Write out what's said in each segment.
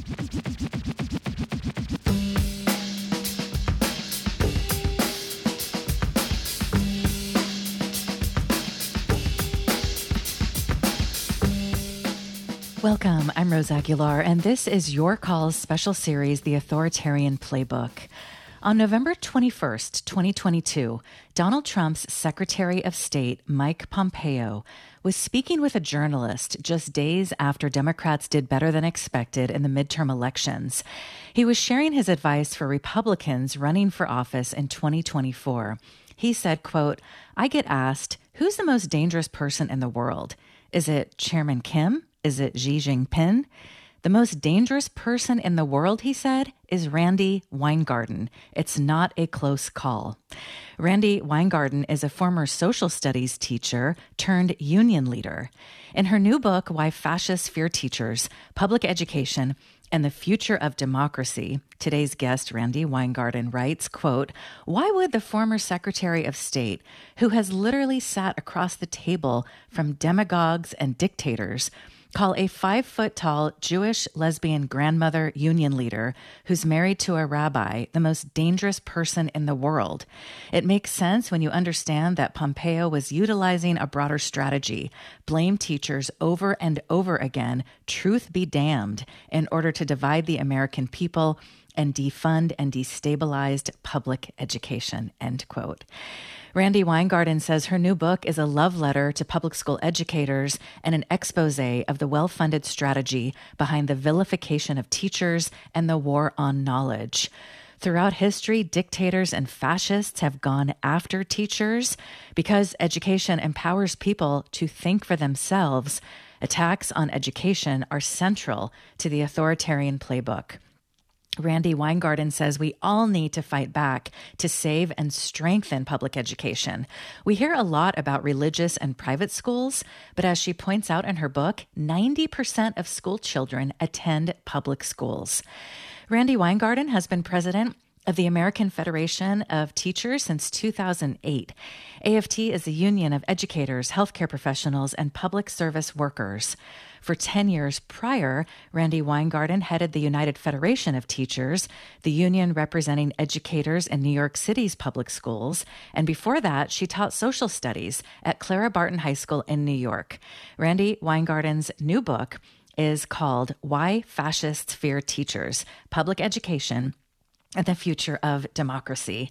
Welcome, I'm Rose Aguilar, and this is Your Call's special series, The Authoritarian Playbook. On November 21st, 2022, Donald Trump's Secretary of State, Mike Pompeo, was speaking with a journalist just days after Democrats did better than expected in the midterm elections. He was sharing his advice for Republicans running for office in 2024. He said, quote, "I get asked, who's the most dangerous person in the world? Is it Chairman Kim? Is it Xi Jinping? The most dangerous person in the world," he said, "is Randi Weingarten. It's not a close call." Randi Weingarten is a former social studies teacher turned union leader. In her new book, Why Fascists Fear Teachers, Public Education, and the Future of Democracy, today's guest, Randi Weingarten, writes, quote, "Why would the former Secretary of State, who has literally sat across the table from demagogues and dictators, call a 5-foot-tall Jewish lesbian grandmother union leader who's married to a rabbi the most dangerous person in the world? It makes sense when you understand that Pompeo was utilizing a broader strategy, blame teachers over and over again, truth be damned, in order to divide the American people and defund and destabilized public education," end quote. Randi Weingarten says her new book is a love letter to public school educators and an expose of the well-funded strategy behind the vilification of teachers and the war on knowledge. Throughout history, dictators and fascists have gone after teachers because education empowers people to think for themselves. Attacks on education are central to the authoritarian playbook. Randi Weingarten says we all need to fight back to save and strengthen public education. We hear a lot about religious and private schools, but as she points out in her book, 90% of school children attend public schools. Randi Weingarten has been president of the American Federation of Teachers since 2008. AFT is a union of educators, healthcare professionals, and public service workers. For 10 years prior, Randi Weingarten headed the United Federation of Teachers, the union representing educators in New York City's public schools. And before that, she taught social studies at Clara Barton High School in New York. Randi Weingarten's new book is called Why Fascists Fear Teachers, Public Education, and the Future of Democracy.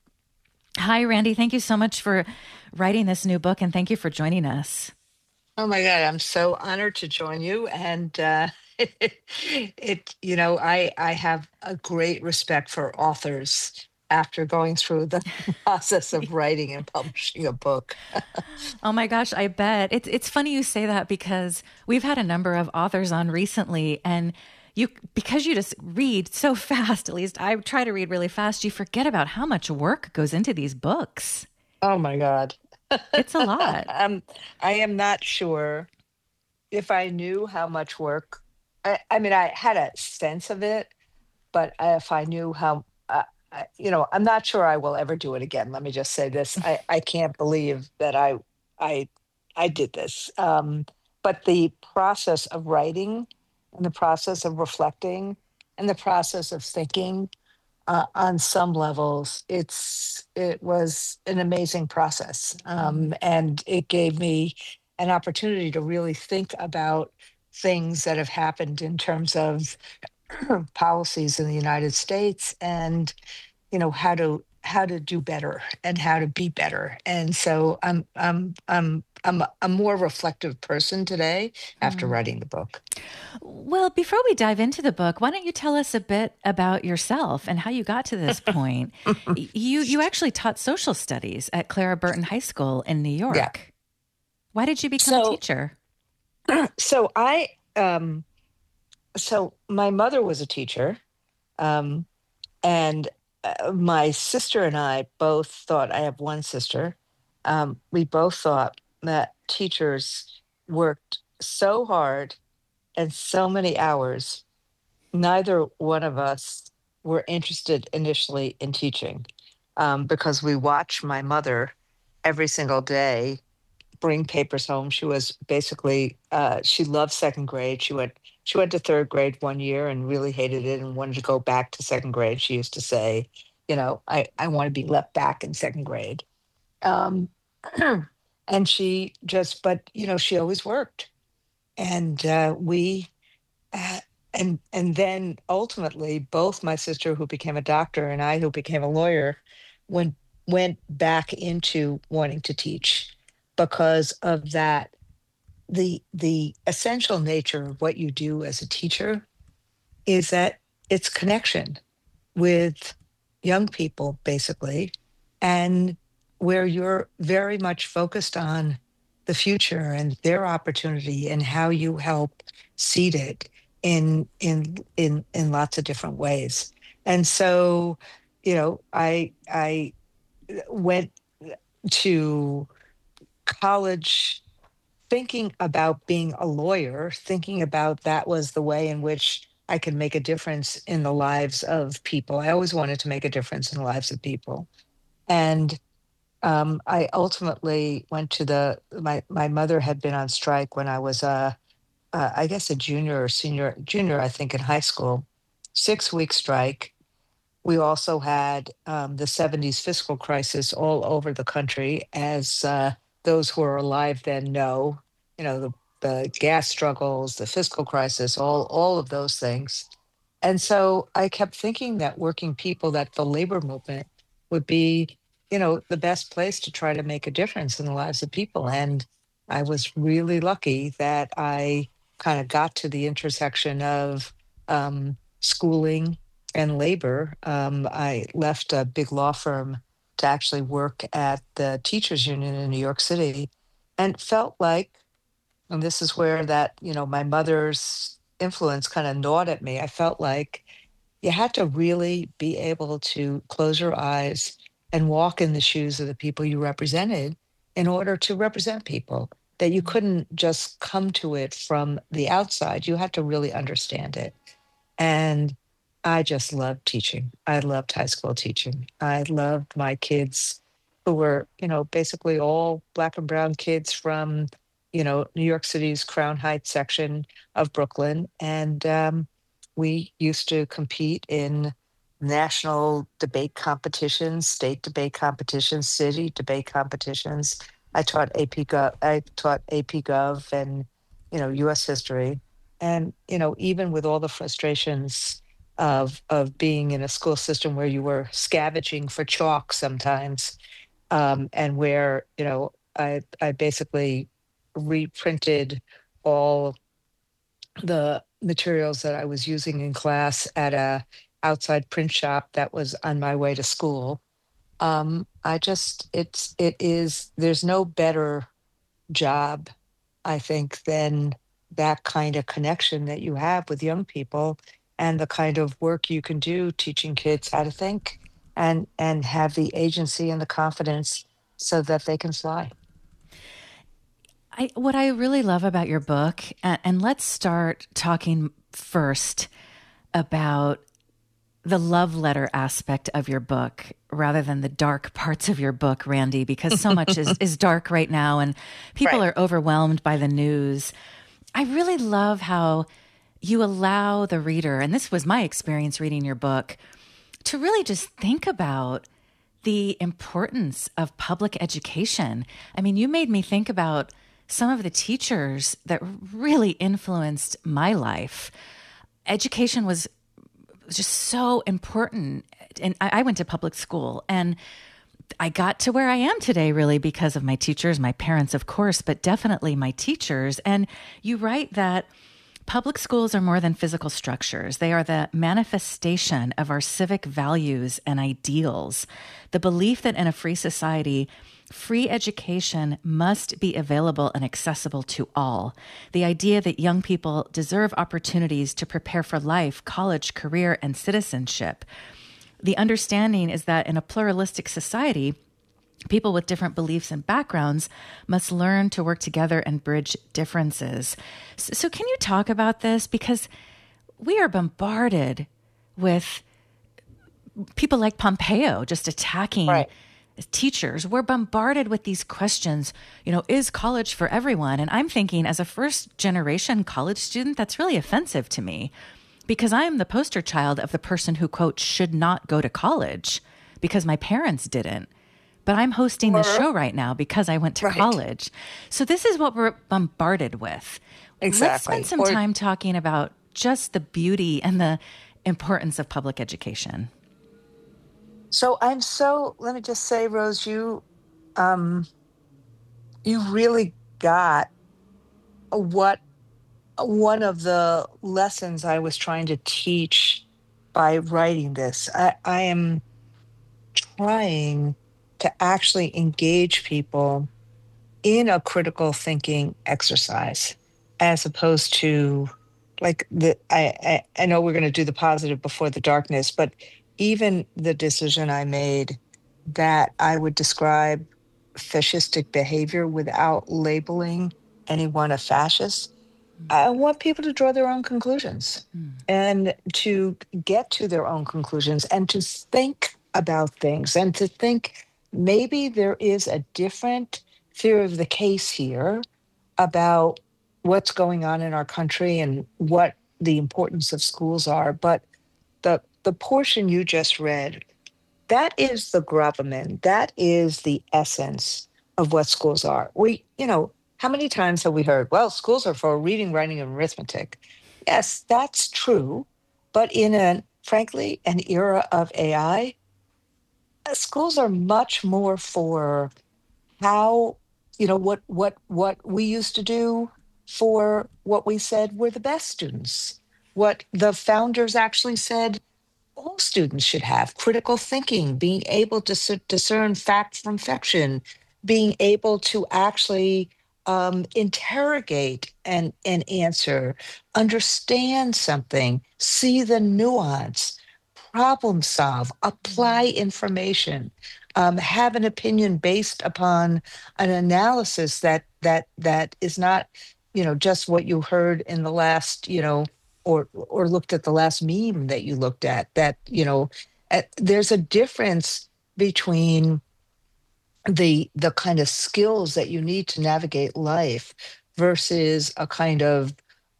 Hi, Randi. Thank you so much for writing this new book, and thank you for joining us. Oh my God, I'm so honored to join you. And I have a great respect for authors after going through the process of writing and publishing a book. Oh my gosh, I bet. It's funny you say that because we've had a number of authors on recently, and because you just read so fast, at least I try to read really fast, you forget about how much work goes into these books. Oh my God. It's a lot. I am not sure if I knew how much work. I mean, I had a sense of it, but if I knew how, I'm not sure I will ever do it again. Let me just say this: I can't believe that I did this. But the process of writing, and the process of reflecting, and the process of thinking, on some levels, it was an amazing process, and it gave me an opportunity to really think about things that have happened in terms of policies in the United States, and how to do better and how to be better. And so I'm a more reflective person today after writing the book. Well, before we dive into the book, why don't you tell us a bit about yourself and how you got to this point? You actually taught social studies at Clara Barton High School in New York. Yeah. Why did you become a teacher? So my mother was a teacher, and my sister and I both thought, I have one sister, we both thought that teachers worked so hard and so many hours. Neither one of us were interested initially in teaching, because we watched my mother every single day bring papers home. She was basically, she loved second grade. She went she went to third grade one year and really hated it and wanted to go back to second grade. She used to say, I want to be left back in second grade. Um, and she just, but she always worked, and we uh, and then ultimately both my sister, who became a doctor, and I, who became a lawyer, went went back into wanting to teach because of that. The essential nature of what you do as a teacher is that it's connection with young people, basically, and where you're very much focused on the future and their opportunity and how you help seed it in lots of different ways. And so, I went to college thinking about being a lawyer, thinking about that was the way in which I could make a difference in the lives of people. I always wanted to make a difference in the lives of people. And I ultimately went to my mother had been on strike when I was I guess a junior or junior, I think, in high school, 6 week strike. We also had the 70s fiscal crisis all over the country, as those who are alive then know, the gas struggles, the fiscal crisis, all of those things. And so I kept thinking that working people, that the labor movement would be, the best place to try to make a difference in the lives of people. And I was really lucky that I kind of got to the intersection of schooling and labor. I left a big law firm to actually work at the teachers union in New York City, and felt like, and this is where that, my mother's influence kind of gnawed at me. I felt like you had to really be able to close your eyes and walk in the shoes of the people you represented in order to represent people, that you couldn't just come to it from the outside. You had to really understand it. And I just loved teaching. I loved high school teaching. I loved my kids, who were, basically all Black and brown kids from, New York City's Crown Heights section of Brooklyn. And we used to compete in national debate competitions, state debate competitions, city debate competitions. I taught AP Gov and, US history. And, even with all the frustrations of being in a school system where you were scavenging for chalk sometimes, and where, I basically reprinted all the materials that I was using in class at a outside print shop that was on my way to school. There's no better job, I think, than that kind of connection that you have with young people, and the kind of work you can do teaching kids how to think and have the agency and the confidence so that they can fly. What I really love about your book, and let's start talking first about the love letter aspect of your book rather than the dark parts of your book, Randi, because so much is dark right now and people Right. are overwhelmed by the news. I really love how you allow the reader, and this was my experience reading your book, to really just think about the importance of public education. I mean, you made me think about some of the teachers that really influenced my life. Education was just so important. And I went to public school, and I got to where I am today really because of my teachers, my parents, of course, but definitely my teachers. And you write that public schools are more than physical structures. They are the manifestation of our civic values and ideals. The belief that in a free society, free education must be available and accessible to all. The idea that young people deserve opportunities to prepare for life, college, career, and citizenship. The understanding is that in a pluralistic society, people with different beliefs and backgrounds must learn to work together and bridge differences. So can you talk about this? Because we are bombarded with people like Pompeo just attacking Right. teachers, we're bombarded with these questions, is college for everyone? And I'm thinking, as a first generation college student, that's really offensive to me because I am the poster child of the person who, quote, should not go to college because my parents didn't. But I'm hosting this Or show right now because I went to right, college. So this is what we're bombarded with. Let's spend exactly. some Or time talking about just the beauty and the importance of public education. so I'm so let me just say, Rose, um you really got what one of the lessons I was trying to teach by writing this. I am trying to actually engage people in a critical thinking exercise as opposed to like I know we're going to do the positive before the darkness, but even the decision I made that I would describe fascistic behavior without labeling anyone a fascist. I want people to draw their own conclusions and to get to their own conclusions and to think about things and to think maybe there is a different theory of the case here about what's going on in our country and what the importance of schools are. But the portion you just read, that is the gravamen, that is the essence of what schools are. How many times have we heard, well, schools are for reading, writing, and arithmetic? Yes, that's true. But in frankly, an era of AI, schools are much more for how, what we used to do for what we said were the best students, what the founders actually said all students should have: critical thinking, being able to discern fact from fiction, being able to actually interrogate and answer, understand something, see the nuance, problem solve, apply information, have an opinion based upon an analysis that is not, just what you heard in the last, or looked at the last meme that you looked at. That there's a difference between the kind of skills that you need to navigate life versus a kind of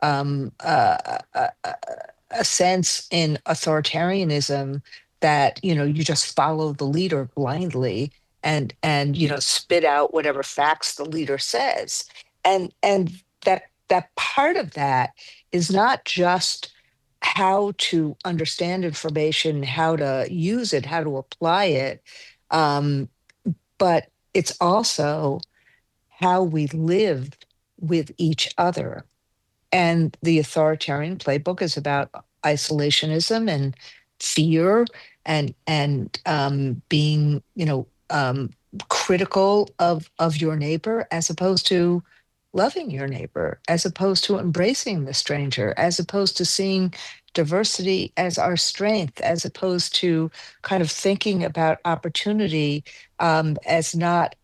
a sense in authoritarianism that you just follow the leader blindly and spit out whatever facts the leader says. And that part of that is not just how to understand information, how to use it, how to apply it, um, but it's also how we live with each other. And the authoritarian playbook is about isolationism and fear and being, critical of your neighbor as opposed to loving your neighbor, as opposed to embracing the stranger, as opposed to seeing diversity as our strength, as opposed to kind of thinking about opportunity as not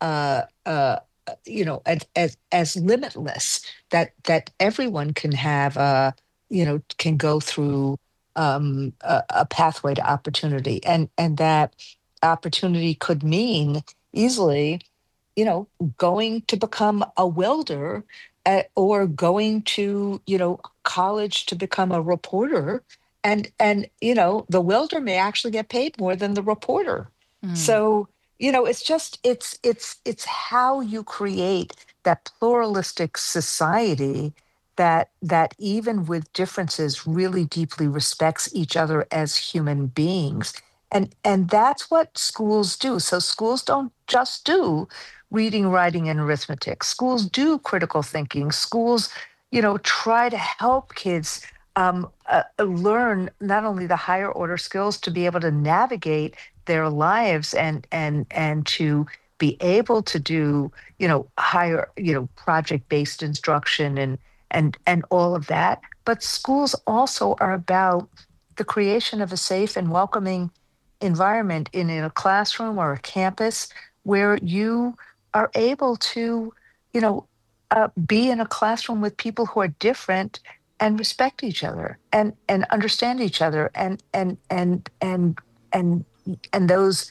as limitless, that everyone can have can go through a pathway to opportunity, and that opportunity could mean easily you know going to become a welder, or going to college to become a reporter, and the welder may actually get paid more than the reporter. Mm. So it's how you create that pluralistic society that even with differences really deeply respects each other as human beings. And that's what schools do. So schools don't just do reading, writing, and arithmetic. Schools do critical thinking. Schools, try to help kids learn not only the higher order skills to be able to navigate their lives and to be able to do higher project based instruction and all of that. But schools also are about the creation of a safe and welcoming environment in a classroom or a campus where you are able to you know be in a classroom with people who are different and respect each other and understand each other and and those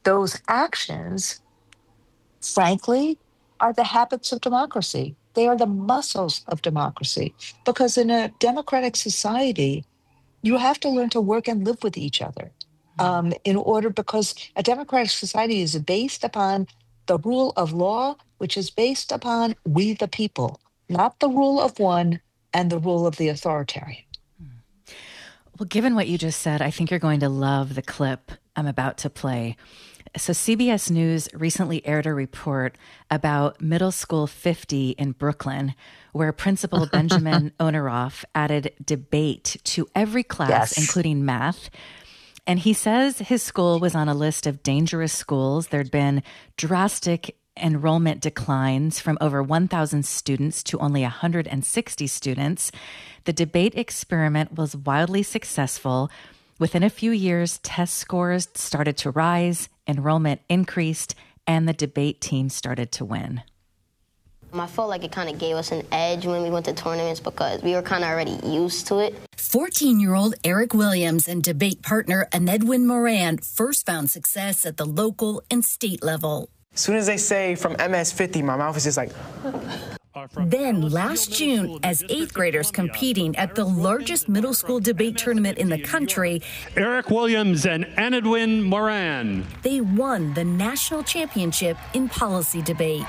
those actions, frankly, are the habits of democracy. They are the muscles of democracy. Because in a democratic society, you have to learn to work and live with each other in order, because a democratic society is based upon the rule of law, which is based upon we the people, not the rule of one and the rule of the authoritarian. Well, given what you just said, I think you're going to love the clip I'm about to play. So, CBS News recently aired a report about Middle School 50 in Brooklyn, where Principal Benjamin Oneroff added debate to every class, Yes. including math. And he says his school was on a list of dangerous schools. There'd been drastic enrollment declines from over 1,000 students to only 160 students. The debate experiment was wildly successful. Within a few years, test scores started to rise, enrollment increased, and the debate team started to win. I felt like it kind of gave us an edge when we went to tournaments because we were kind of already used to it. 14-year-old Eric Williams and debate partner Anedwin Moran first found success at the local and state level. As soon as they say from MS-50, my mouth is just like... Then last June, as eighth graders competing at the largest middle school debate tournament in the country, Eric Williams and Anedwin Moran, they won the national championship in policy debate.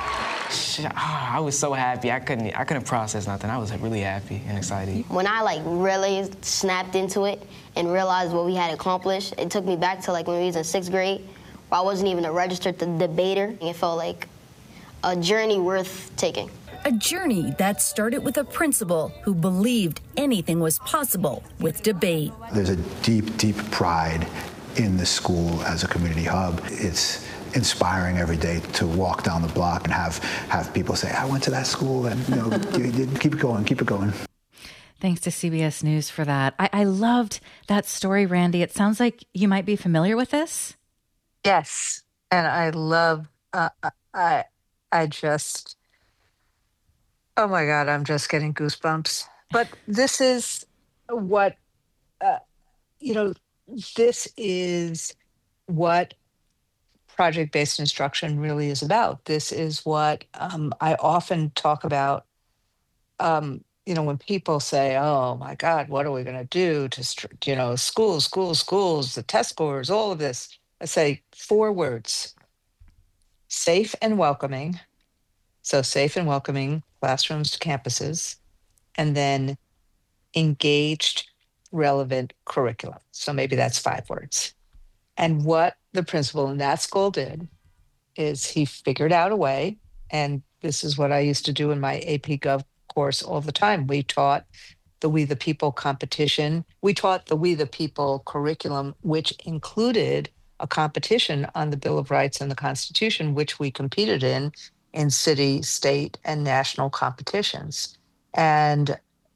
I was so happy. I couldn't process nothing. I was really happy and excited. When I really snapped into it and realized what we had accomplished, it took me back to when we was in sixth grade, where I wasn't even a registered debater. It felt like a journey worth taking. A journey that started with a principal who believed anything was possible with debate. There's a deep, deep pride in the school as a community hub. It's inspiring every day to walk down the block and have people say, I went to that school, and keep it going, keep it going. Thanks to CBS News for that. I loved that story, Randy. It sounds like you might be familiar with this. Yes. And I love, I just, oh my God, I'm just getting goosebumps. But this is what, this is what project-based instruction really is about. This is what I often talk about, when people say, oh my God, what are we going to do to, schools, the test scores, all of this. I say 4 words: safe and welcoming. So safe and welcoming classrooms to campuses, and then engaged, relevant curriculum. So maybe that's 5 words. And what the principal in that school did is he figured out a way, and this is what I used to do in my AP Gov course all the time. We taught the We the People competition. We taught the We the People curriculum, which included a competition on the Bill of Rights and the Constitution, which we competed in city, state, and national competitions. And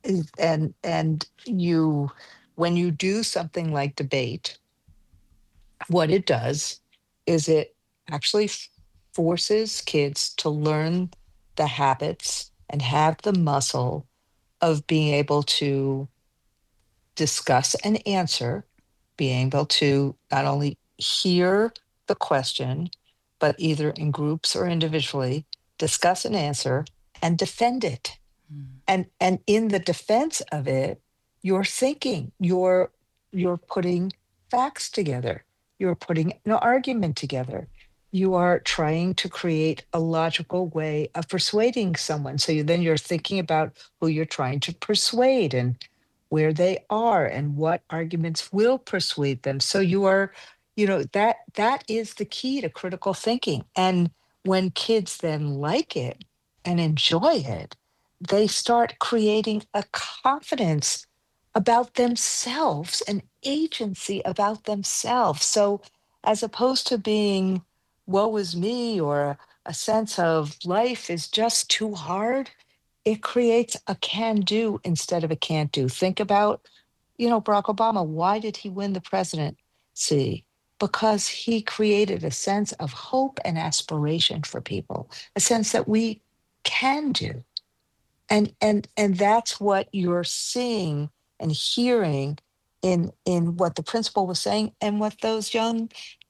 you, when you do something like debate, what it does is it actually forces kids to learn the habits and have the muscle of being able to discuss and answer, being able to not only hear the question, but either in groups or individually, discuss and answer and defend it. And in the defense of it, you're thinking, you're putting facts together, you're putting an argument together, you are trying to create a logical way of persuading someone. So then you're thinking about who you're trying to persuade and where they are and what arguments will persuade them. So you are, that is the key to critical thinking. And when kids then like it and enjoy it, they start creating a confidence about themselves, an agency about themselves. So as opposed to being, woe is me, or a sense of life is just too hard, it creates a can do instead of a can't do. Think about, Barack Obama. Why did he win the presidency? Because he created a sense of hope and aspiration for people, a sense that we can do. And that's what you're seeing and hearing in what the principal was saying and what those young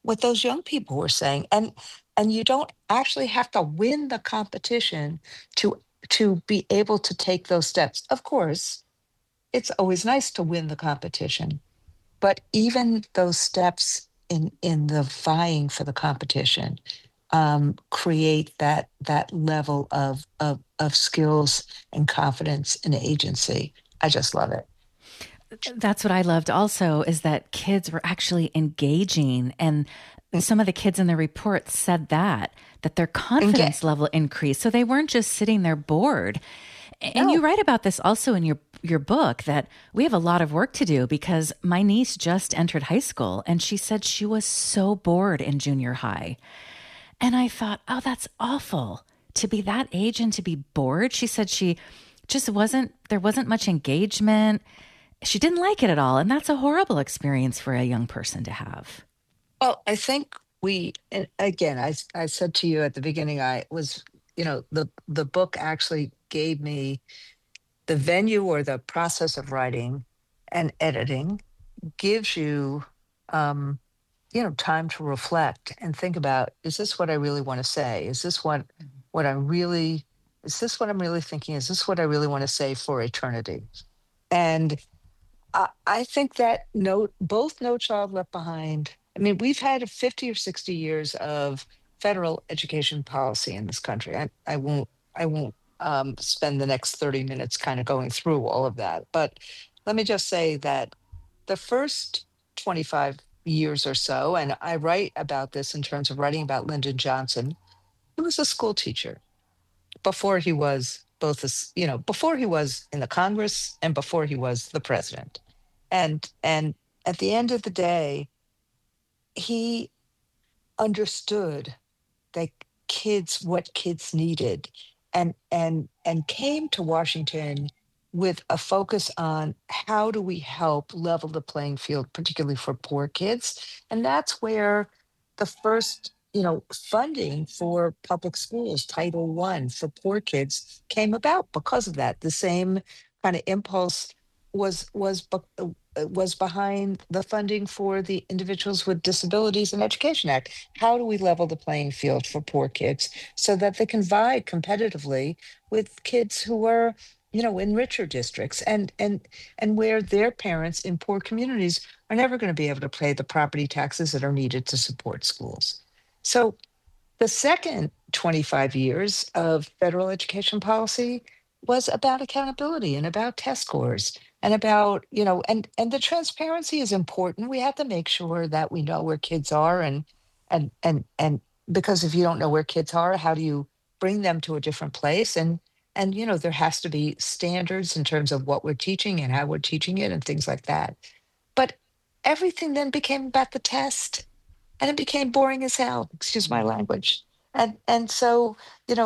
what those young people were saying. And you don't actually have to win the competition to be able to take those steps. Of course, it's always nice to win the competition, but even those steps in the vying for the competition create that level of skills and confidence and agency. I just love it. That's what I loved also, is that kids were actually engaging. And some of the kids in the report said that their confidence level increased. So they weren't just sitting there bored. And you write about this also in your book, that we have a lot of work to do, because my niece just entered high school and she said she was so bored in junior high. And I thought, oh, that's awful to be that age and to be bored. She said she just there wasn't much engagement. She didn't like it at all. And that's a horrible experience for a young person to have. Well, I think and again, I said to you at the beginning, the book actually gave me the venue, or the process of writing and editing gives you, um, time to reflect and think about, is this what I really want to say? Is this what is this what I'm really thinking? Is this what I really want to say for eternity? And I think that both No Child Left Behind. I mean, we've had 50 or 60 years of federal education policy in this country. I won't spend the next 30 minutes kind of going through all of that. But let me just say that the first 25 years or so, and I write about this in terms of writing about Lyndon Johnson, he was a school teacher before he was before he was in the Congress and before he was the president. And at the end of the day, he understood that what kids needed, and came to Washington with a focus on how do we help level the playing field, particularly for poor kids. And that's where the first funding for public schools, Title I for poor kids, came about because of that. The same kind of impulse was behind the funding for the Individuals with Disabilities in Education Act. How do we level the playing field for poor kids so that they can vie competitively with kids who are, in richer districts, and where their parents in poor communities are never going to be able to pay the property taxes that are needed to support schools. So the second 25 years of federal education policy was about accountability and about test scores, and about, and the transparency is important. We have to make sure that we know where kids are, and because if you don't know where kids are, how do you bring them to a different place? And there has to be standards in terms of what we're teaching and how we're teaching it and things like that. But everything then became about the test, and it became boring as hell, excuse my language. And so,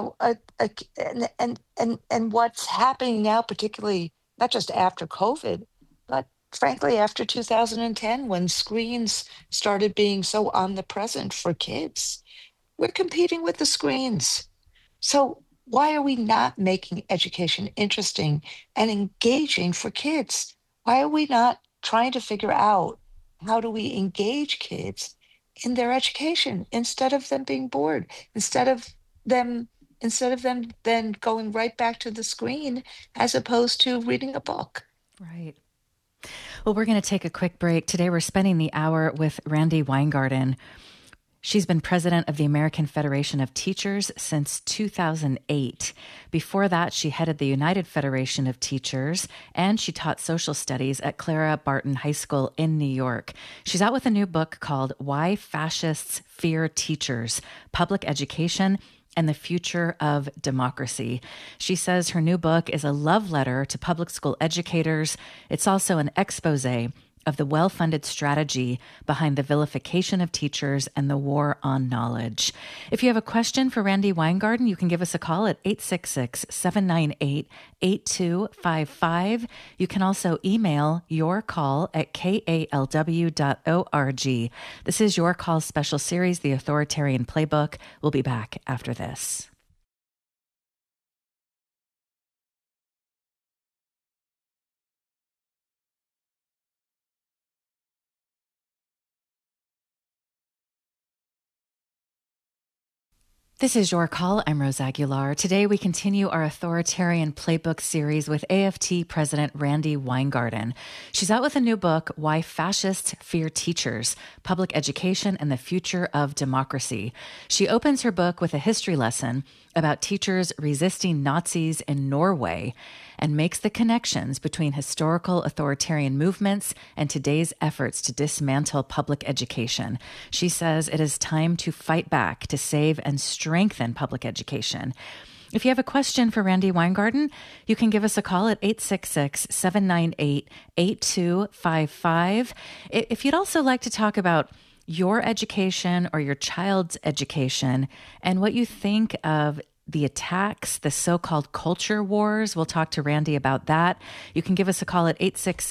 and what's happening now, particularly not just after COVID, but frankly after 2010, when screens started being so omnipresent for kids, we're competing with the screens. So why are we not making education interesting and engaging for kids? Why are we not trying to figure out, how do we engage kids in their education instead of them being bored, them instead of them then going right back to the screen as opposed to reading a book? Right. Well, we're going to take a quick break. Today, we're spending the hour with Randi Weingarten. She's been president of the American Federation of Teachers since 2008. Before that, she headed the United Federation of Teachers, and she taught social studies at Clara Barton High School in New York. She's out with a new book called Why Fascists Fear Teachers: Public Education and the Future of Democracy. She says her new book is a love letter to public school educators. It's also an expose of the well-funded strategy behind the vilification of teachers and the war on knowledge. If you have a question for Randi Weingarten, you can give us a call at 866-798-8255. You can also email your call at kalw.org. This is Your Call special series, The Authoritarian Playbook. We'll be back after this. This is Your Call. I'm Rose Aguilar. Today, we continue our authoritarian playbook series with AFT President Randi Weingarten. She's out with a new book, Why Fascists Fear Teachers, Public Education and the Future of Democracy. She opens her book with a history lesson about teachers resisting Nazis in Norway and makes the connections between historical authoritarian movements and today's efforts to dismantle public education. She says it is time to fight back to save and strengthen public education. If you have a question for Randi Weingarten, you can give us a call at 866-798-8255. If you'd also like to talk about your education or your child's education and what you think of the attacks, the so-called culture wars, we'll talk to Randi about that. You can give us a call at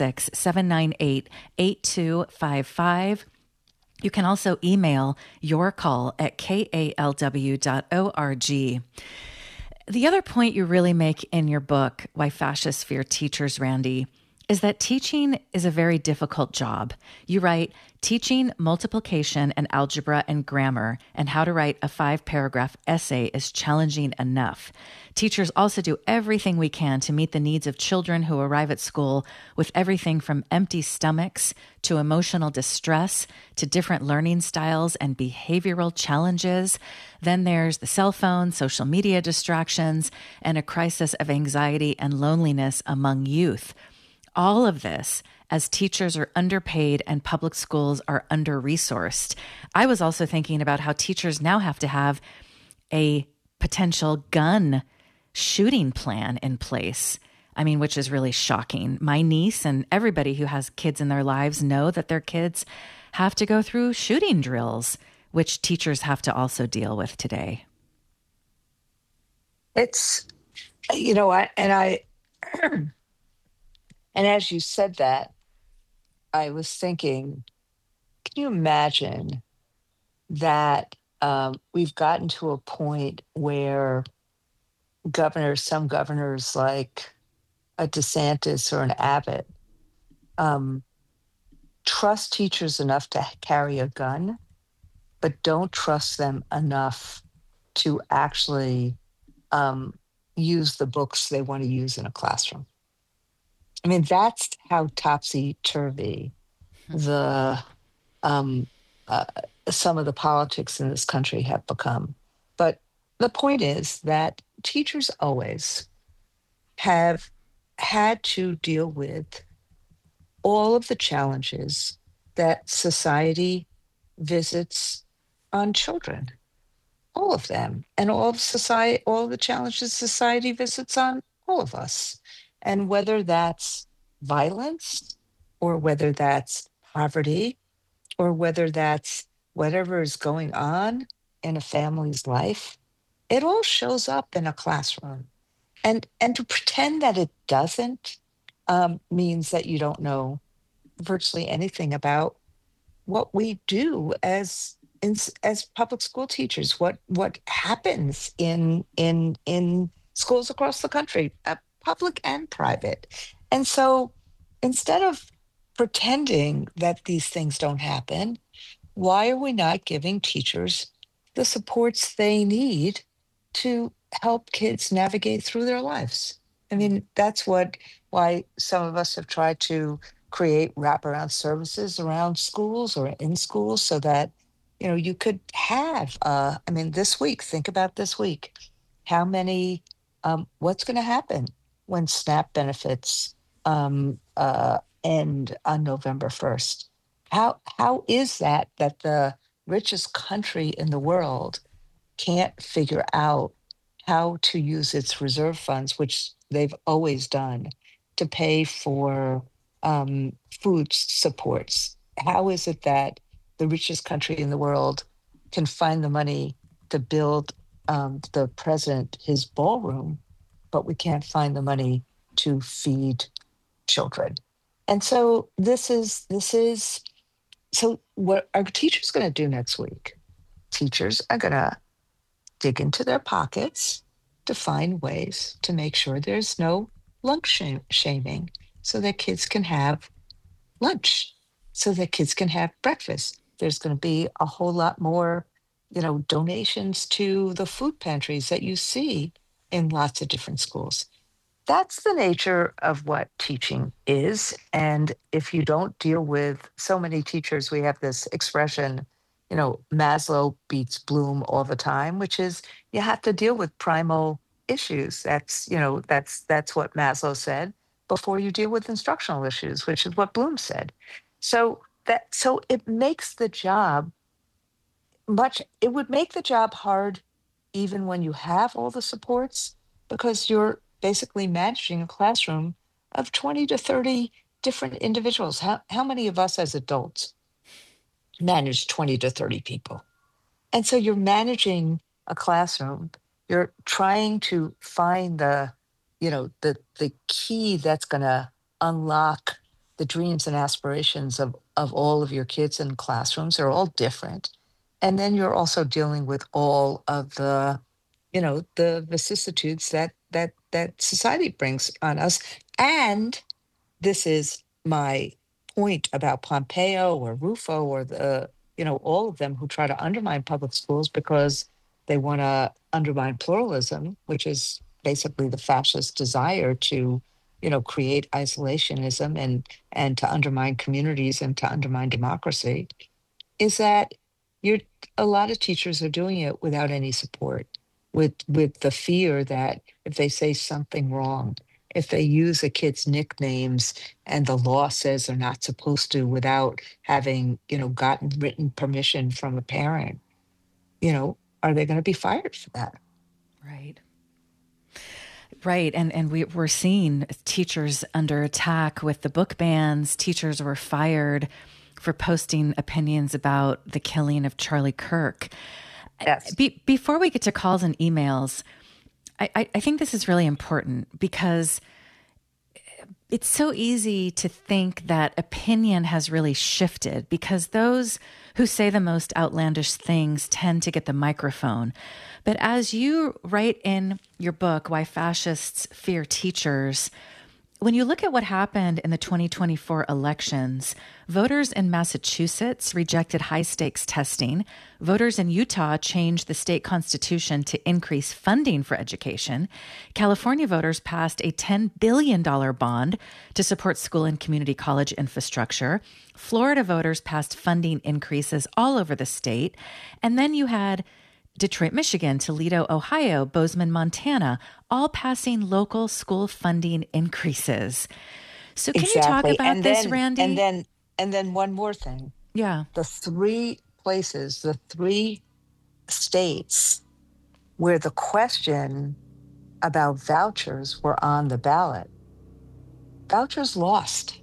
866-798-8255. You can also email your call at kalw.org. The other point you really make in your book, Why Fascists Fear Teachers, Randi, is that teaching is a very difficult job. You write, teaching multiplication and algebra and grammar and how to write a 5-paragraph essay is challenging enough. Teachers also do everything we can to meet the needs of children who arrive at school with everything from empty stomachs to emotional distress to different learning styles and behavioral challenges. Then there's the cell phone, social media distractions, and a crisis of anxiety and loneliness among youth. All of this as teachers are underpaid and public schools are under-resourced. I was also thinking about how teachers now have to have a potential gun shooting plan in place. I mean, which is really shocking. My niece and everybody who has kids in their lives know that their kids have to go through shooting drills, which teachers have to also deal with today. It's, and as you said that, I was thinking, can you imagine that we've gotten to a point where some governors like a DeSantis or an Abbott, trust teachers enough to carry a gun, but don't trust them enough to actually use the books they want to use in a classroom. I mean, that's how topsy-turvy the some of the politics in this country have become. But the point is that teachers always have had to deal with all of the challenges that society visits on children, all of them, and all the challenges society visits on all of us. And whether that's violence or whether that's poverty or whether that's whatever is going on in a family's life, it all shows up in a classroom. And to pretend that it doesn't means that you don't know virtually anything about what we do as public school teachers, what happens in schools across the country, public and private. And so instead of pretending that these things don't happen, why are we not giving teachers the supports they need to help kids navigate through their lives? I mean, that's why some of us have tried to create wraparound services around schools or in schools so that, you could have, this week, think about this week, how many, what's going to happen when SNAP benefits end on November 1st? How is that the richest country in the world can't figure out how to use its reserve funds, which they've always done, to pay for food supports? How is it that the richest country in the world can find the money to build the president his ballroom, but we can't find the money to feed children? And so so what are teachers going to do next week? Teachers are going to dig into their pockets to find ways to make sure there's no lunch shaming, so that kids can have lunch, so that kids can have breakfast. There's going to be a whole lot more donations to the food pantries that you see in lots of different schools. That's the nature of what teaching is. And if you don't deal with so many teachers, we have this expression, Maslow beats Bloom all the time, which is you have to deal with primal issues. That's what Maslow said before you deal with instructional issues, which is what Bloom said. So it makes the job it would make the job hard even when you have all the supports, because you're basically managing a classroom of 20 to 30 different individuals. How many of us as adults manage 20 to 30 people? And so you're managing a classroom. You're trying to find the key that's going to unlock the dreams and aspirations of all of your kids in classrooms. They're all different. And then you're also dealing with all of the vicissitudes that society brings on us. And this is my point about Pompeo or Rufo or all of them who try to undermine public schools because they want to undermine pluralism, which is basically the fascist desire to, create isolationism and to undermine communities and to undermine democracy, is that you're a lot of teachers are doing it without any support, with the fear that if they say something wrong, if they use a kid's nicknames and the law says they're not supposed to without having, gotten written permission from a parent, are they going to be fired for that? Right. Right. And we're seeing teachers under attack with the book bans. Teachers were fired for posting opinions about the killing of Charlie Kirk. Yes. Before we get to calls and emails, I think this is really important because it's so easy to think that opinion has really shifted because those who say the most outlandish things tend to get the microphone. But as you write in your book, Why Fascists Fear Teachers, when you look at what happened in the 2024 elections, voters in Massachusetts rejected high-stakes testing. Voters in Utah changed the state constitution to increase funding for education. California voters passed a $10 billion bond to support school and community college infrastructure. Florida voters passed funding increases all over the state. And then you had Detroit, Michigan, Toledo, Ohio, Bozeman, Montana, all passing local school funding increases. So can you talk about this, Randy? And then one more thing. Yeah. The three states where the question about vouchers were on the ballot, vouchers lost.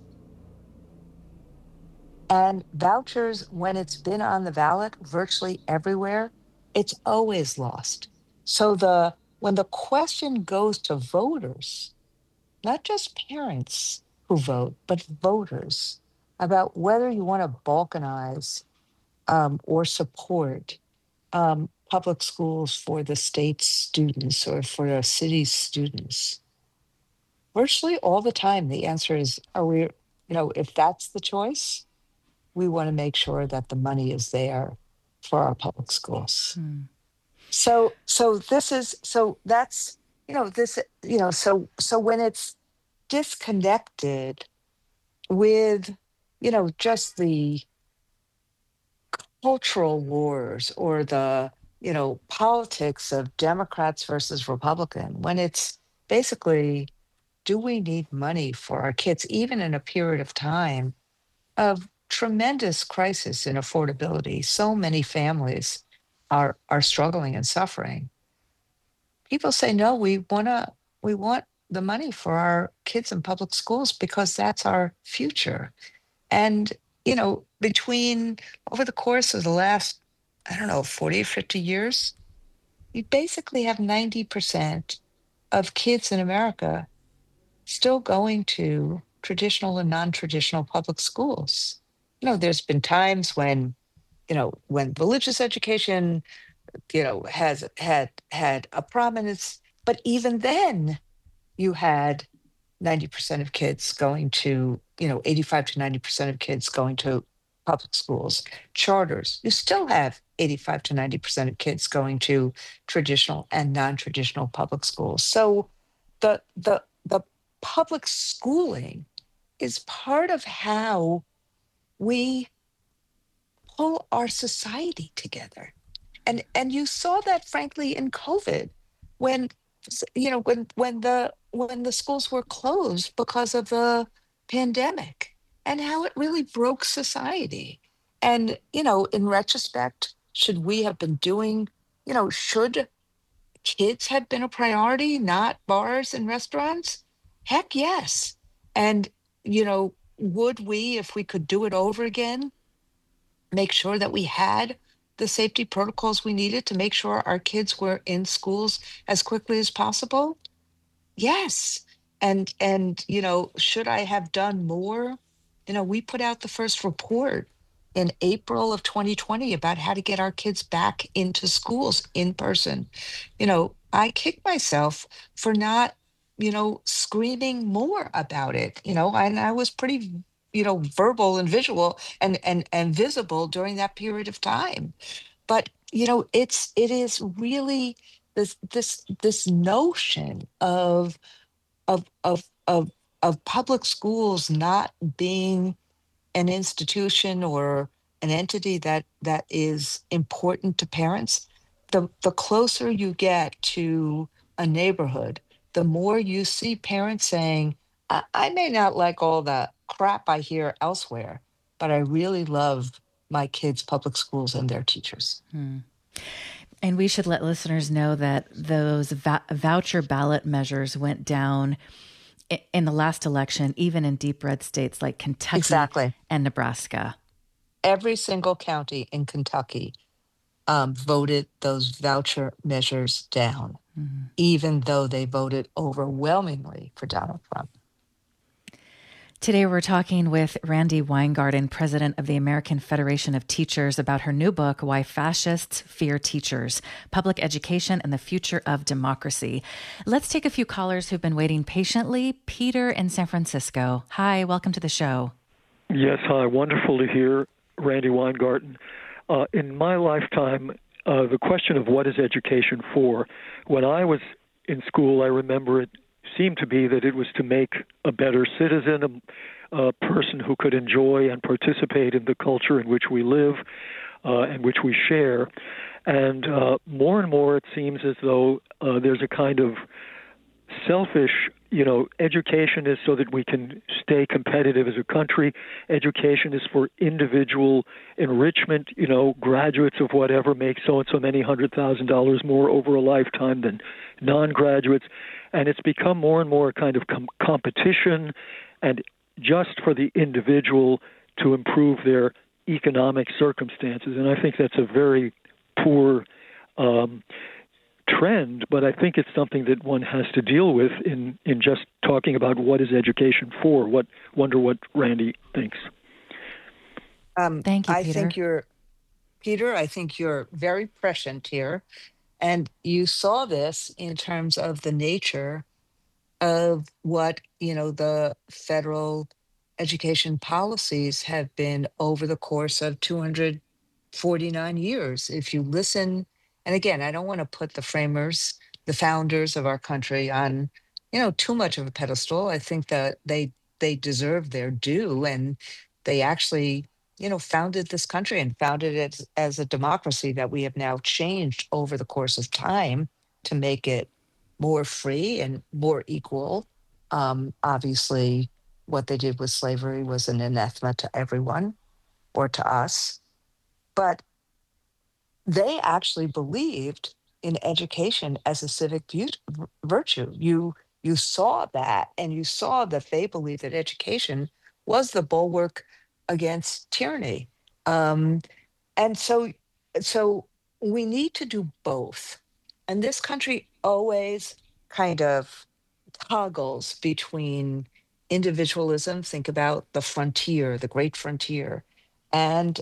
And vouchers, when it's been on the ballot virtually everywhere, it's always lost. So when the question goes to voters, not just parents who vote, but voters, about whether you want to balkanize or support public schools for the state's students or for the city's students, virtually all the time the answer is, if that's the choice, we want to make sure that the money is there for our public schools. So that's so when it's disconnected with just the cultural wars or the politics of Democrats versus Republican, when it's basically, do we need money for our kids even in a period of time of tremendous crisis in affordability? So many families are struggling and suffering. People say, no, we want the money for our kids in public schools because that's our future. And, between over the course of the last, 40 or 50 years, you basically have 90% of kids in America still going to traditional and non-traditional public schools. There's been times when religious education, has had a prominence, but even then you had 90% of kids going to, 85 to 90% of kids going to public schools, charters. You still have 85 to 90% of kids going to traditional and non-traditional public schools. So the public schooling is part of how we pull our society together. And you saw that frankly in COVID when when the schools were closed because of the pandemic and how it really broke society. And in retrospect, should we have been doing, should kids have been a priority, not bars and restaurants? Heck yes. And would we, if we could do it over again, make sure that we had the safety protocols we needed to make sure our kids were in schools as quickly as possible? Yes. And should I have done more? We put out the first report in April of 2020 about how to get our kids back into schools in person. I kick myself for not, screaming more about it, and I was pretty, verbal and visual and visible during that period of time. But it is really this notion of public schools not being an institution or an entity that is important to parents. The closer you get to a neighborhood, the more you see parents saying, I may not like all the crap I hear elsewhere, but I really love my kids' public schools and their teachers. And we should let listeners know that those voucher ballot measures went down in the last election, even in deep red states like Kentucky Exactly. and Nebraska. Every single county in Kentucky voted those voucher measures down, even though they voted overwhelmingly for Donald Trump. Today, we're talking with Randi Weingarten, president of the American Federation of Teachers, about her new book, Why Fascists Fear Teachers, Public Education and the Future of Democracy. Let's take a few callers who've been waiting patiently. Peter in San Francisco. Hi, welcome to the show. Yes, hi. Wonderful to hear, Randi Weingarten. In my lifetime, the question of what is education for, when I was in school, I remember it seemed to be that it was to make a better citizen, a person who could enjoy and participate in the culture in which we live and which we share. And more and more it seems as though there's a kind of selfish, education is so that we can stay competitive as a country. Education is for individual enrichment. Graduates of whatever make so-and-so many $100,000 more over a lifetime than non-graduates. And it's become more and more a kind of competition and just for the individual to improve their economic circumstances. And I think that's a very poor trend, but I think it's something that one has to deal with in just talking about what is education for. Wonder what Randi thinks. Thank you, Peter. I think you're very prescient here. And you saw this in terms of the nature of what, the federal education policies have been over the course of 249 years. If you listen, and again, I don't want to put the framers, the founders of our country on, too much of a pedestal. I think that they deserve their due, and they actually founded this country and founded it as a democracy that we have now changed over the course of time to make it more free and more equal. Obviously, what they did with slavery was an anathema to everyone or to us. But they actually believed in education as a civic virtue. You saw that, and you saw that they believed that education was the bulwark against tyranny. And so we need to do both. And this country always kind of toggles between individualism, think about the frontier, the great frontier, and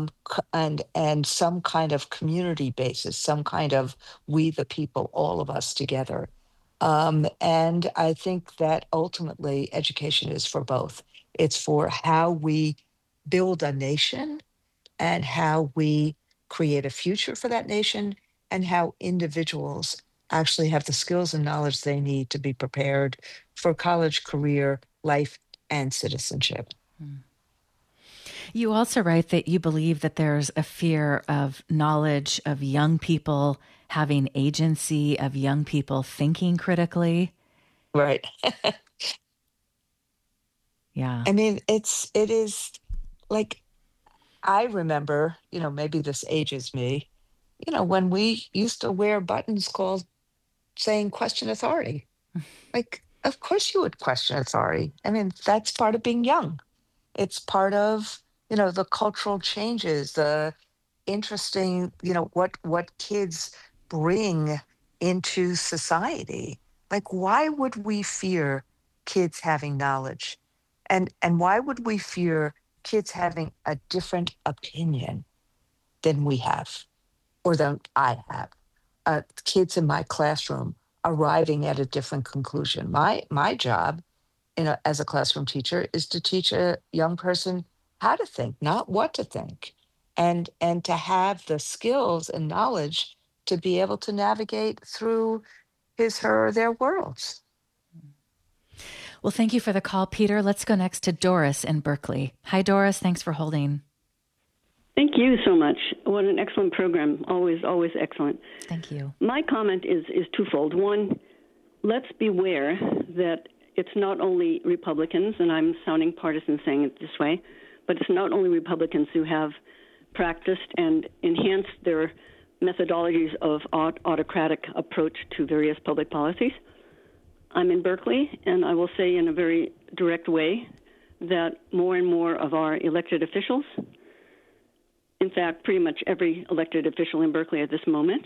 some kind of community basis, some kind of we the people, all of us together. And I think that ultimately education is for both. It's for how we build a nation and how we create a future for that nation, and how individuals actually have the skills and knowledge they need to be prepared for college, career, life, and citizenship. You also write that you believe that there's a fear of knowledge, of young people having agency, of young people thinking critically. Right. Yeah. I mean, it is like, I remember, maybe this ages me, when we used to wear buttons called saying question authority. Like, of course you would question authority. I mean, that's part of being young. It's part of, the cultural changes, the interesting, what kids bring into society. Like, why would we fear kids having knowledge? And why would we fear kids having a different opinion than we have or than I have? Kids in my classroom arriving at a different conclusion. My job as a classroom teacher is to teach a young person how to think, not what to think, and to have the skills and knowledge to be able to navigate through his, her, or their worlds. Well, thank you for the call, Peter. Let's go next to Doris in Berkeley. Hi, Doris. Thanks for holding. Thank you so much. What an excellent program. Always, always excellent. Thank you. My comment is twofold. One, let's beware that it's not only Republicans, and I'm sounding partisan saying it this way, but it's not only Republicans who have practiced and enhanced their methodologies of autocratic approach to various public policies. I'm in Berkeley, and I will say in a very direct way that more and more of our elected officials, in fact, pretty much every elected official in Berkeley at this moment,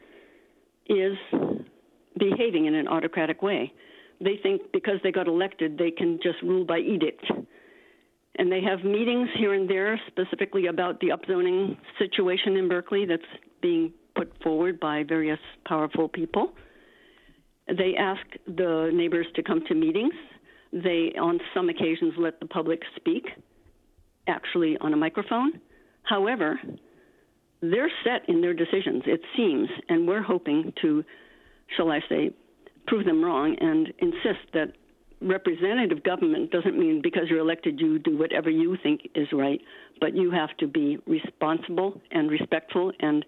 is behaving in an autocratic way. They think because they got elected, they can just rule by edict. And they have meetings here and there specifically about the upzoning situation in Berkeley that's being put forward by various powerful people. They ask the neighbors to come to meetings. They, on some occasions, let the public speak, actually on a microphone. However, they're set in their decisions, it seems, and we're hoping to, shall I say, prove them wrong and insist that representative government doesn't mean because you're elected you do whatever you think is right, but you have to be responsible and respectful and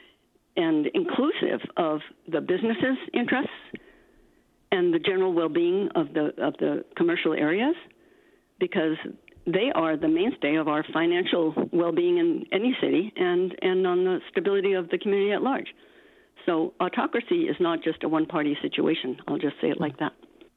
inclusive of the businesses' interests and the general well-being of the commercial areas, because they are the mainstay of our financial well-being in any city and on the stability of the community at large. So autocracy is not just a one-party situation. I'll just say it like that.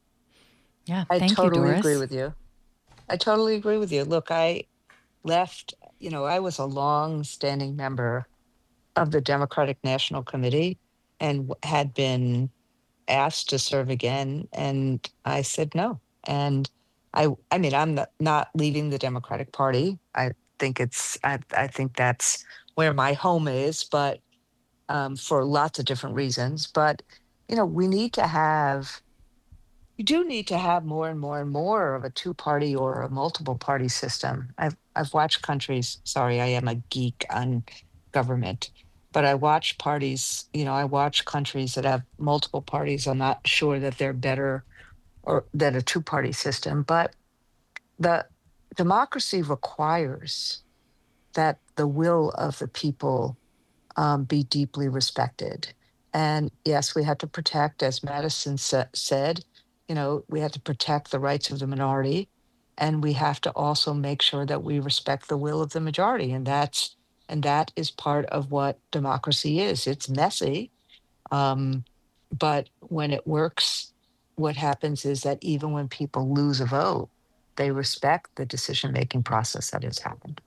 Yeah, I thank totally you, Doris. agree with you. I totally agree with you. Look, I left, I was a long-standing member of the Democratic National Committee and had been asked to serve again, and I said no. And I mean, I'm not leaving the Democratic Party. I think I think that's where my home is, but for lots of different reasons. But we need to have. You do need to have more and more and more of a two-party or a multiple-party system. I've watched countries. Sorry, I am a geek on government, but I watch parties. I watch countries that have multiple parties. I'm not sure that they're better or than a two-party system, but the democracy requires that the will of the people be deeply respected. And yes, we have to protect, as Madison said, we have to protect the rights of the minority, and we have to also make sure that we respect the will of the majority. And that is part of what democracy is. It's messy, but when it works, what happens is that even when people lose a vote, they respect the decision-making process that has happened.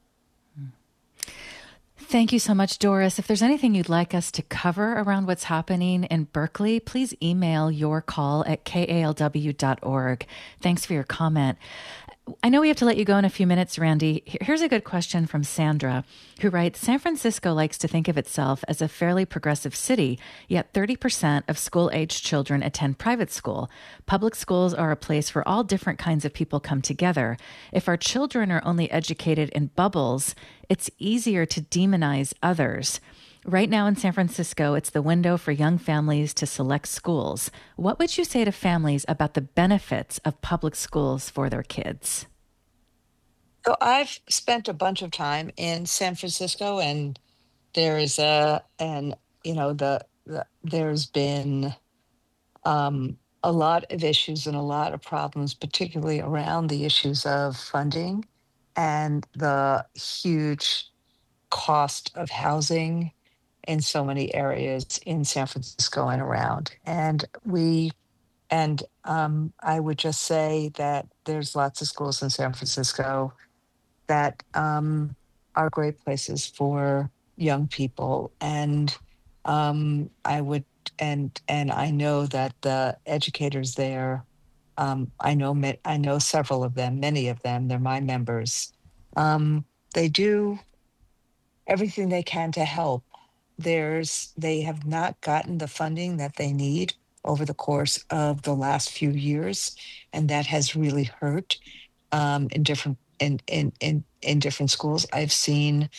Thank you so much, Doris. If there's anything you'd like us to cover around what's happening in Berkeley, please email your call at kalw.org. Thanks for your comment. I know we have to let you go in a few minutes, Randy. Here's a good question from Sandra, who writes, San Francisco likes to think of itself as a fairly progressive city, yet 30% of school-aged children attend private school. Public schools are a place where all different kinds of people come together. If our children are only educated in bubbles, it's easier to demonize others. Right now in San Francisco, it's the window for young families to select schools. What would you say to families about the benefits of public schools for their kids? So I've spent a bunch of time in San Francisco, and there is there's been a lot of issues and a lot of problems, particularly around the issues of funding and the huge cost of housing in so many areas in San Francisco and around. I would just say that there's lots of schools in San Francisco that are great places for young people. And I would, and I know that the educators there, I know several of them, many of them, they're my members. They do everything they can to help. They have not gotten the funding that they need over the course of the last few years, and that has really hurt in different schools. I've seen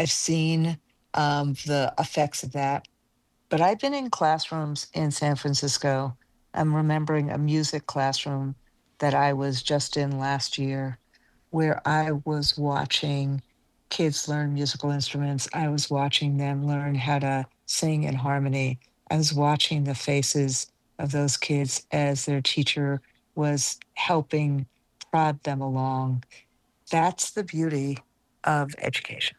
the effects of that. But I've been in classrooms in San Francisco. I'm remembering a music classroom that I was just in last year, where I was watching kids learn musical instruments. I was watching them learn how to sing in harmony. I was watching the faces of those kids as their teacher was helping prod them along. That's the beauty of education.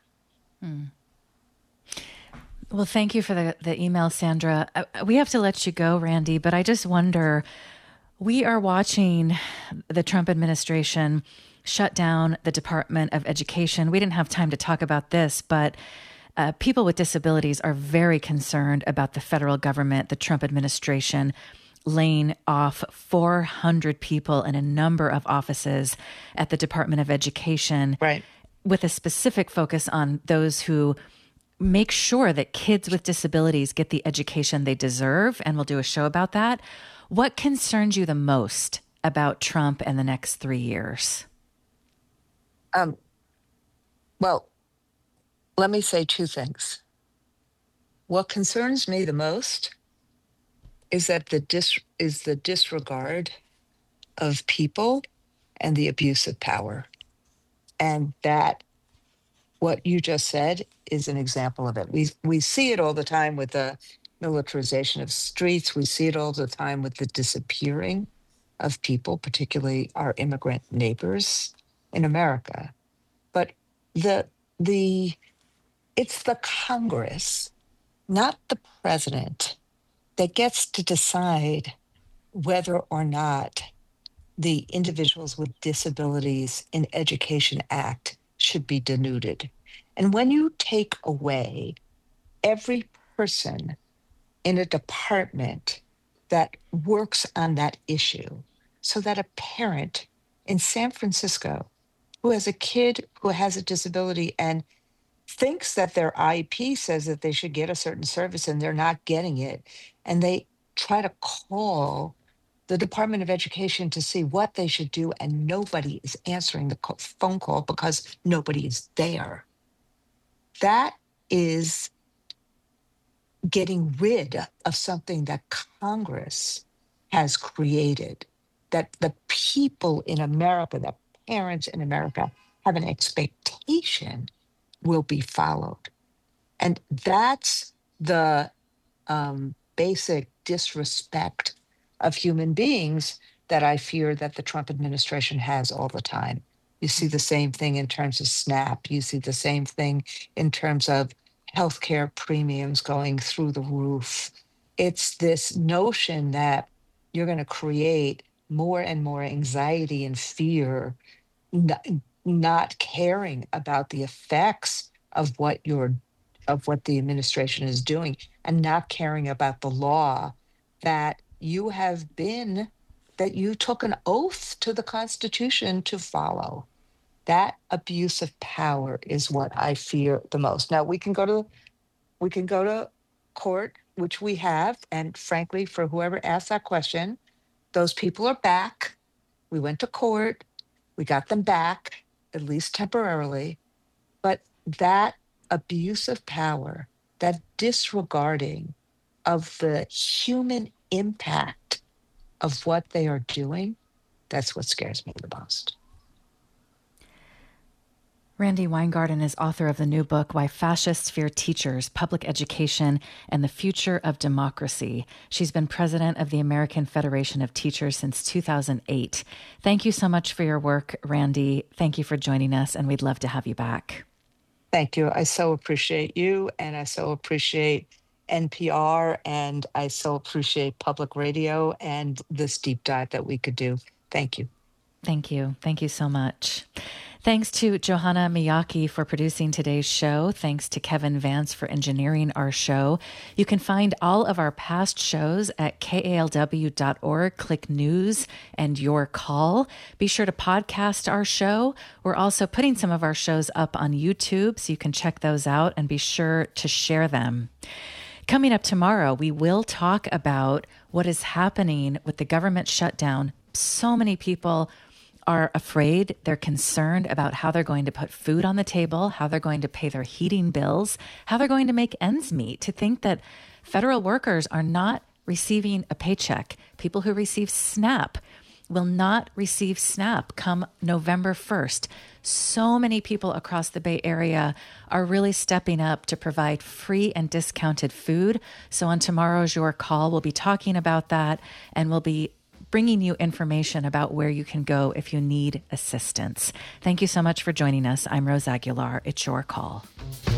Well, thank you for the email, Sandra. We have to let you go, Randy, but I just wonder, we are watching the Trump administration shut down the Department of Education. We didn't have time to talk about this, but people with disabilities are very concerned about the federal government, the Trump administration, laying off 400 people in a number of offices at the Department of Education, right, with a specific focus on those who make sure that kids with disabilities get the education they deserve. And we'll do a show about that. What concerns you the most about Trump and the next 3 years? Well, let me say two things. What concerns me the most is that the disregard of people and the abuse of power. And that what you just said is an example of it. We see it all the time with the militarization of streets. We see it all the time with the disappearing of people, particularly our immigrant neighbors in America. But it's the Congress, not the president, that gets to decide whether or not the Individuals with Disabilities in Education Act should be denuded. And when you take away every person in a department that works on that issue, so that a parent in San Francisco who has a kid who has a disability and thinks that their IEP says that they should get a certain service and they're not getting it, and they try to call the Department of Education to see what they should do, and nobody is answering the phone call because nobody is there. That is getting rid of something that Congress has created, that the people in America, the parents in America have an expectation will be followed. And that's the basic disrespect of human beings that I fear that the Trump administration has all the time. You see the same thing in terms of SNAP. You see the same thing in terms of healthcare premiums going through the roof. It's this notion that you're going to create more and more anxiety and fear, not caring about the effects of what the administration is doing, and not caring about the law that you have been that you took an oath to the Constitution to follow. That abuse of power is what I fear the most. Now we can go to court, which we have, and frankly, for whoever asked that question, those people are back. We went to court, we got them back, at least temporarily. But that abuse of power, that disregarding of the human impact of what they are doing, that's what scares me the most. Randi Weingarten is author of the new book, Why Fascists Fear Teachers, Public Education, and the Future of Democracy. She's been president of the American Federation of Teachers since 2008. Thank you so much for your work, Randi. Thank you for joining us, and we'd love to have you back. Thank you. I so appreciate you, and I so appreciate NPR, and I so appreciate public radio and this deep dive that we could do. Thank you. Thank you. Thank you so much. Thanks to Johanna Miyake for producing today's show. Thanks to Kevin Vance for engineering our show. You can find all of our past shows at kalw.org. Click News and Your Call. Be sure to podcast our show. We're also putting some of our shows up on YouTube, so you can check those out and be sure to share them. Coming up tomorrow, we will talk about what is happening with the government shutdown. So many people are afraid, they're concerned about how they're going to put food on the table, how they're going to pay their heating bills, how they're going to make ends meet. To think that federal workers are not receiving a paycheck. People who receive SNAP will not receive SNAP come November 1st. So many people across the Bay Area are really stepping up to provide free and discounted food. So on tomorrow's Your Call, we'll be talking about that, and we'll be bringing you information about where you can go if you need assistance. Thank you so much for joining us. I'm Rose Aguilar. It's Your Call.